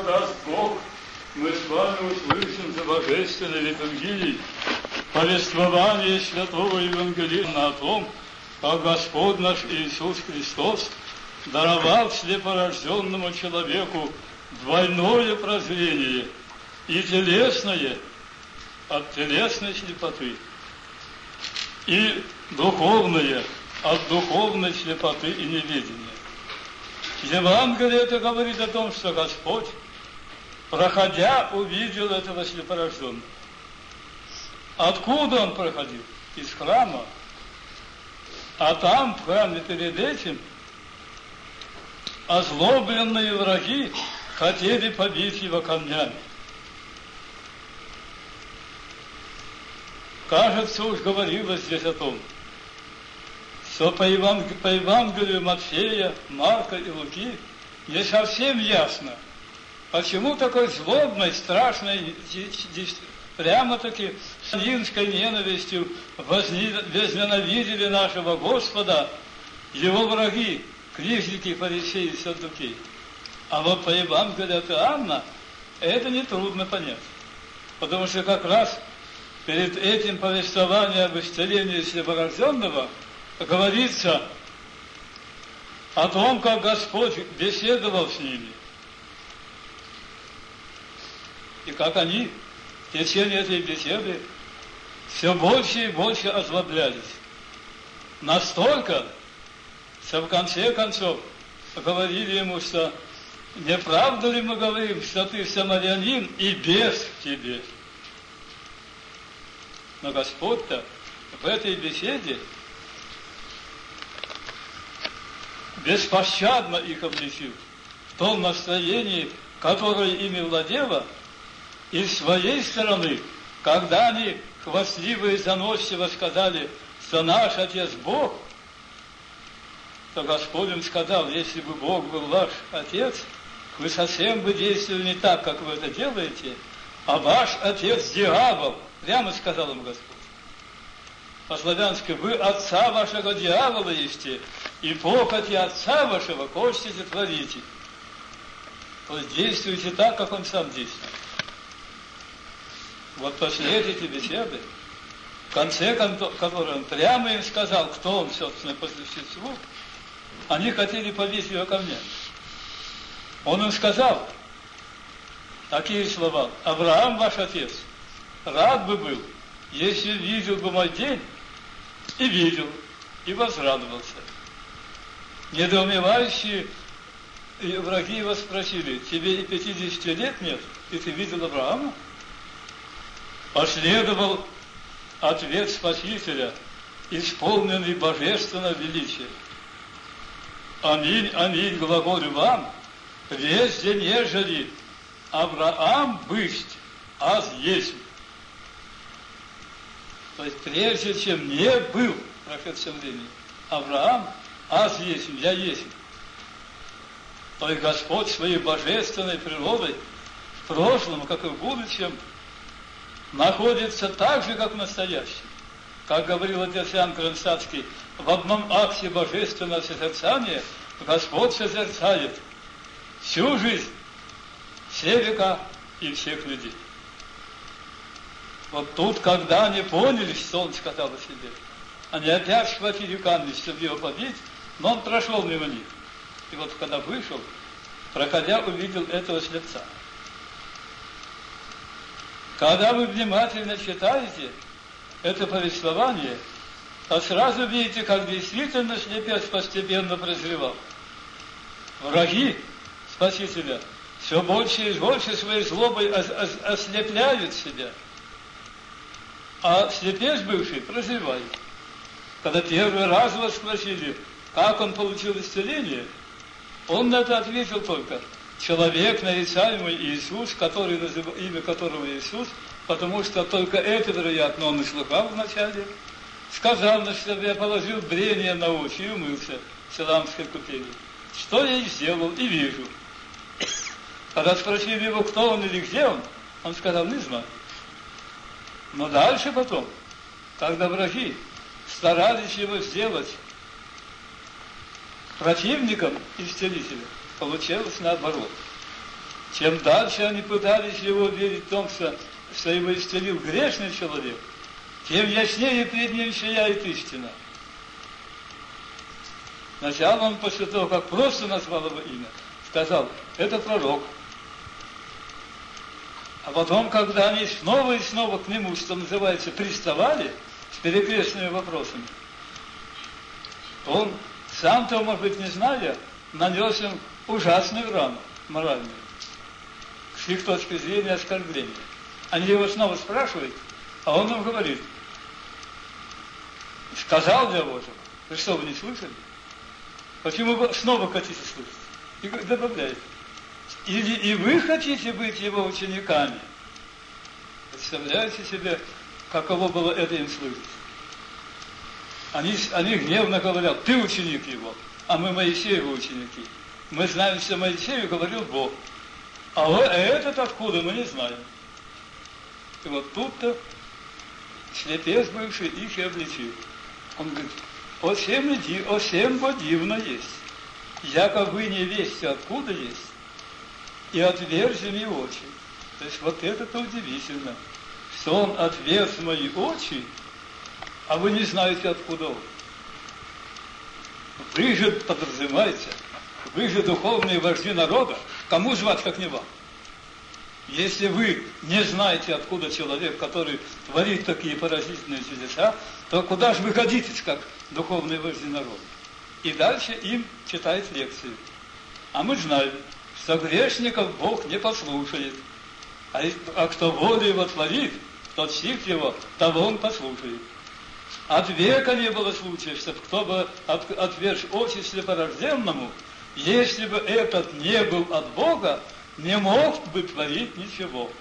даст Бог, мы с вами услышим за божественной литургией повествование святого Евангелиста о том, как Господь наш Иисус Христос даровал слепорожденному человеку двойное прозрение, и телесное от телесной слепоты, и духовное от духовной слепоты и неведения. Евангелие это говорит о том, что Господь, проходя, увидел этого слепорожденного. Откуда он проходил? Из храма. А там, в храме перед этим, озлобленные враги хотели побить его камнями. Кажется, уж говорилось здесь о том, что по Евангелию Матфея, Марка и Луки не совсем ясно, почему такой злобной, страшной, прямо-таки сатанинской ненавистью возненавидели нашего Господа его враги, книжники, фарисеи и саддукеи. А вот по Евангелию от Иоанна это нетрудно понять, потому что как раз перед этим повествованием об исцелении слепорожденного говорится о том, как Господь беседовал с ними. И как они в течение этой беседы все больше и больше озлоблялись. Настолько, что в конце концов говорили ему, что не правда ли мы говорим, что ты самарянин и бес в тебе? Но Господь-то в этой беседе беспощадно их обличил в том настроении, которое ими владело, и с своей стороны, когда они хвастливо и заносчиво сказали, что наш Отец Бог, то Господь им сказал, если бы Бог был ваш Отец, вы совсем бы действовали не так, как вы это делаете, а ваш Отец дьявол. Прямо сказал им Господь. По-славянски, вы отца вашего дьявола есть, и похоти отца вашего хочете творите. То есть действуйте так, как он сам действует. Вот после этой беседы, в конце которой он прямо им сказал, кто он, собственно, по существу, они хотели побить его камнями. Он им сказал такие слова: Авраам ваш отец рад бы был, если видел бы мой день, и видел, и возрадовался. Недоумевающие враги его спросили: тебе и 50 лет нет, и ты видел Авраама? Последовал ответ Спасителя, исполненный божественного величия. Аминь, аминь, глаголю вам, прежде нежели Авраам бысть, аз есть. То есть прежде чем не был в прошедшем времени Авраам, аз есть, я есть. То есть Господь своей божественной природой в прошлом, как и в будущем, находится так же, как в настоящем. Как говорил отец Иоанн Кронштадтский, в одном акте божественного созерцания Господь созерцает всю жизнь, все века и всех людей. Вот тут, когда они поняли, что он сказал о себе, они опять схватили камни, чтобы его побить, но он прошел мимо них. И вот когда вышел, проходя, увидел этого слепца. Когда вы внимательно читаете это повествование, то сразу видите, как действительно слепец постепенно прозревал. Враги Спасителя все больше и больше своей злобой ослепляют себя. А слепец бывший прозревает. Когда первый раз вас спросили, как он получил исцеление, он на это ответил только: человек, нарицаемый Иисус, имя которого Иисус, потому что только это, вероятно, он и слыхал вначале, сказал, чтобы я положил брение на очи и умылся в Силамской купели. Что я и сделал, и вижу. Когда спросили его, кто он или где он сказал: не знаю. Но дальше потом, когда враги старались его сделать противником исцелителя, получилось наоборот. Чем дальше они пытались его верить в том, что его исцелил грешный человек, тем яснее перед ним сияет истина. Сначала он, после того, как просто назвал его имя, сказал, это пророк. А потом, когда они снова и снова к нему, что называется, приставали с перекрестными вопросами, то он, сам-то, может быть, не зная, нанес им ужасную рану моральную, с их точки зрения оскорбления. Они его снова спрашивают, а он им говорит, сказал для Божьего. Вы что, вы не слышали? Почему вы снова хотите слышать? И добавляет, или и вы хотите быть его учениками? Представляете себе, каково было это им слышать? Они гневно говорят, ты ученик его, а мы Моисеевы ученики. Мы знаем, что Моисею говорил Бог. А этот откуда, мы не знаем. И вот тут-то слепец бывший их и обличил. Он говорит, осем бо дивно есть, яко вы не весть, откуда есть, и отверзи мне очи. То есть вот это-то удивительно, что он отверз мои очи, а вы не знаете, откуда он. Вы же, подразумеваете, вы же духовные вожди народа, кому звать, как не вам? Если вы не знаете, откуда человек, который творит такие поразительные чудеса, то куда же вы годитесь, как духовные вожди народа? И дальше им читает лекцию. А мы знаем, что грешников Бог не послушает. А кто волю его творит, тот чтит его, того он послушает. От века не было случая, чтобы кто бы отверз очи слепорожденному, если бы этот не был от Бога, не мог бы творить ничего.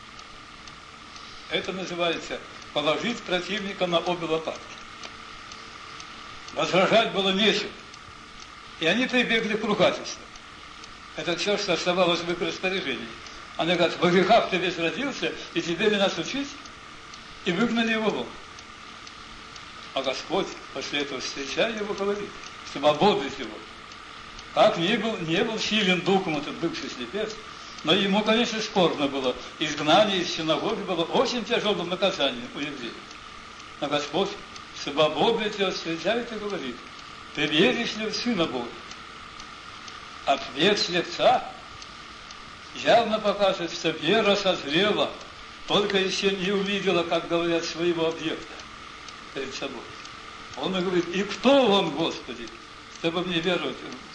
Это называется положить противника на обе лопатки. Возражать было нечего. И они прибегли к ругательству. Это все, что оставалось в их распоряжении. Они говорят, во грехах ты весь родился, и тебе ли нас учить? И выгнали его вон. А Господь после этого, встречая его, говорит, чтобы ободрить его. Как не был силен духом этот бывший слепец, но ему, конечно, скорбно было. Изгнание из синагоги было очень тяжелым наказанием у евреев. Но Господь, чтобы ободрить его, встречает и говорит, ты веришь ли в Сына Божия? Ответ слепца явно показывает, что вера созрела, только еще не увидела, как говорят, своего объекта перед собой. Он и говорит, и кто он, Господи, чтобы мне веровать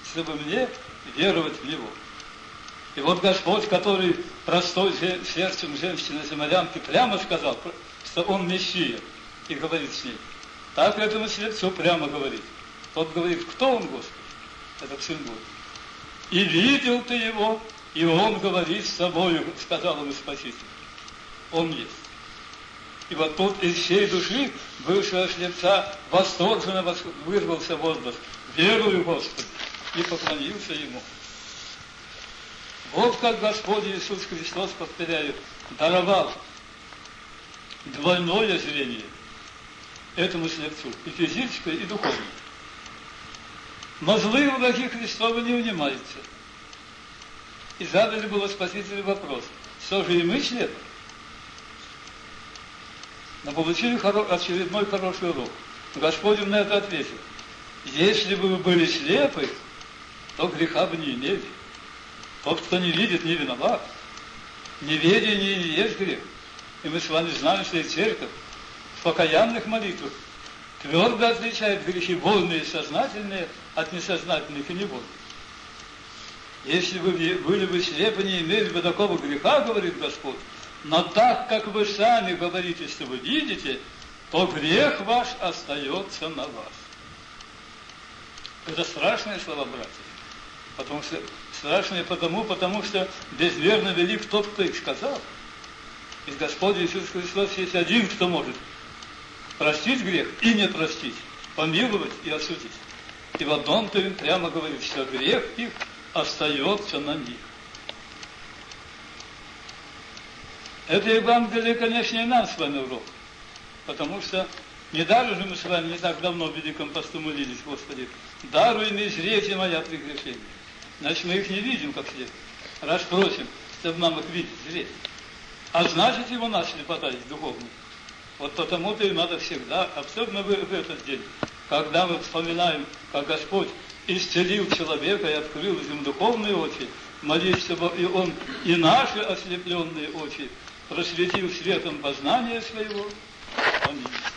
в Него. И вот Господь, который простой сердцем женщины-самарянки прямо сказал, что Он Мессия, и говорит с ней. Так этому слепцу прямо говорит. Тот говорит, кто Он, Господи? Это Сын Божий. И видел ты Его, и Он говорит с тобою, сказал ему Спаситель. Он есть. И вот тут из всей души бывшего слепца восторженно вырвался возглас: верую, Господи, и поклонился Ему. Вот как Господь Иисус Христос, повторяю, даровал двойное зрение этому слепцу, и физическое, и духовное. Но злые враги Христовы не унимаются. И задали было Спасителю вопрос: что же и мы слепы? Но получили очередной хороший урок. Господь им на это ответил: если бы вы были слепы, то греха бы не имели. Тот, кто не видит, не виноват. Неведение не есть грех. И мы с вами знаем, что и церковь в покаянных молитвах твердо отличает грехи вольные и сознательные от несознательных и невольных. Если вы были бы слепы, не имели бы такого греха, говорит Господь, но так как вы сами говорите, что вы видите, то грех ваш остается на вас. Это страшные слова, братья. Потому что страшные потому что безмерно велик тот, кто их сказал. И Господь Иисус Христос есть один, кто может простить грех и не простить, помиловать и осудить. И в одном-то им прямо говорит, что грех их остается на них. Это Евангелие, конечно, и нам с вами урок. Потому что недаром же мы с вами не так давно в Великом посту молились: Господи, даруй мне зрение моя прегрешение. Значит, мы их не видим как следует. Раз просим, чтобы нам их видеть, зреть. А значит, и у нас слепота есть духовная. Вот потому-то и надо всегда, особенно в этот день, когда мы вспоминаем, как Господь исцелил человека и открыл ему духовные очи, молись, чтобы и Он и наши ослепленные очи просветил светом познания своего. Аминь.